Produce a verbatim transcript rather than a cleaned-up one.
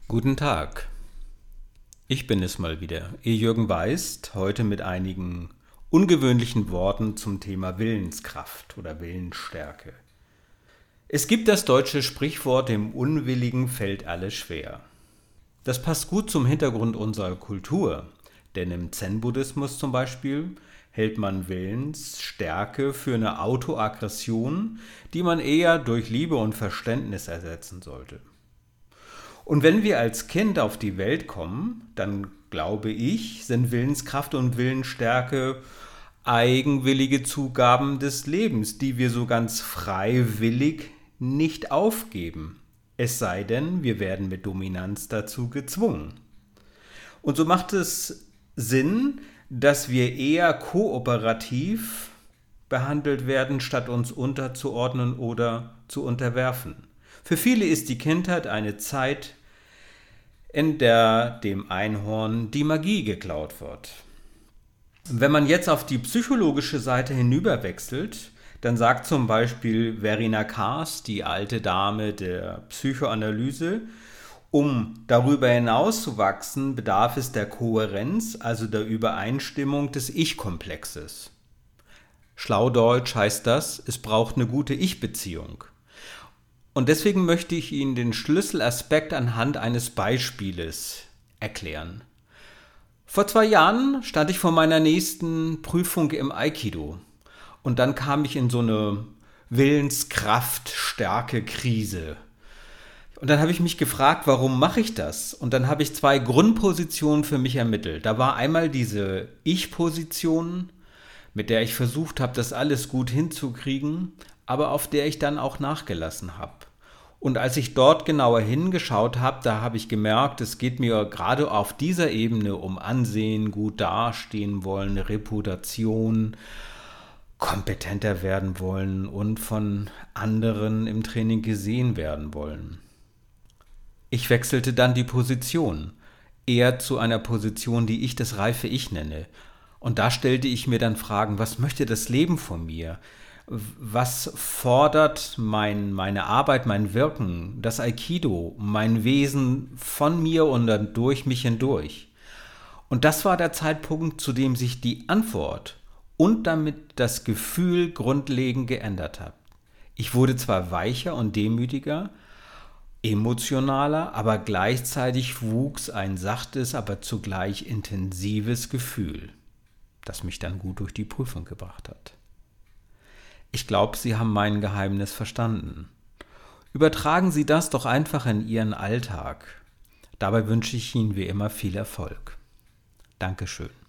Guten Tag, ich bin es mal wieder, Ihr Jürgen Weist, heute mit einigen ungewöhnlichen Worten zum Thema Willenskraft oder Willensstärke. Es gibt das deutsche Sprichwort, dem Unwilligen fällt alles schwer. Das passt gut zum Hintergrund unserer Kultur, denn im Zen-Buddhismus zum Beispiel hält man Willensstärke für eine Autoaggression, die man eher durch Liebe und Verständnis ersetzen sollte. Und wenn wir als Kind auf die Welt kommen, dann glaube ich, sind Willenskraft und Willensstärke eigenwillige Zugaben des Lebens, die wir so ganz freiwillig nicht aufgeben. Es sei denn, wir werden mit Dominanz dazu gezwungen. Und so macht es Sinn, dass wir eher kooperativ behandelt werden, statt uns unterzuordnen oder zu unterwerfen. Für viele ist die Kindheit eine Zeit, in der dem Einhorn die Magie geklaut wird. Wenn man jetzt auf die psychologische Seite hinüberwechselt, dann sagt zum Beispiel Verena Kars, die alte Dame der Psychoanalyse, um darüber hinaus zu wachsen, bedarf es der Kohärenz, also der Übereinstimmung des Ich-Komplexes. Schlaudeutsch heißt das, es braucht eine gute Ich-Beziehung. Und deswegen möchte ich Ihnen den Schlüsselaspekt anhand eines Beispieles erklären. Vor zwei Jahren stand ich vor meiner nächsten Prüfung im Aikido. Und dann kam ich in so eine Willenskraft-Stärke-Krise. Und dann habe ich mich gefragt, warum mache ich das? Und dann habe ich zwei Grundpositionen für mich ermittelt. Da war einmal diese Ich-Position, mit der ich versucht habe, das alles gut hinzukriegen, aber auf der ich dann auch nachgelassen habe. Und als ich dort genauer hingeschaut habe, da habe ich gemerkt, es geht mir gerade auf dieser Ebene um Ansehen, gut dastehen wollen, Reputation, kompetenter werden wollen und von anderen im Training gesehen werden wollen. Ich wechselte dann die Position, eher zu einer Position, die ich das reife Ich nenne. Und da stellte ich mir dann Fragen, was möchte das Leben von mir? Was fordert mein, meine Arbeit, mein Wirken, das Aikido, mein Wesen von mir und dann durch mich hindurch? Und das war der Zeitpunkt, zu dem sich die Antwort und damit das Gefühl grundlegend geändert hat. Ich wurde zwar weicher und demütiger, emotionaler, aber gleichzeitig wuchs ein sachtes, aber zugleich intensives Gefühl, das mich dann gut durch die Prüfung gebracht hat. Ich glaube, Sie haben mein Geheimnis verstanden. Übertragen Sie das doch einfach in Ihren Alltag. Dabei wünsche ich Ihnen wie immer viel Erfolg. Dankeschön.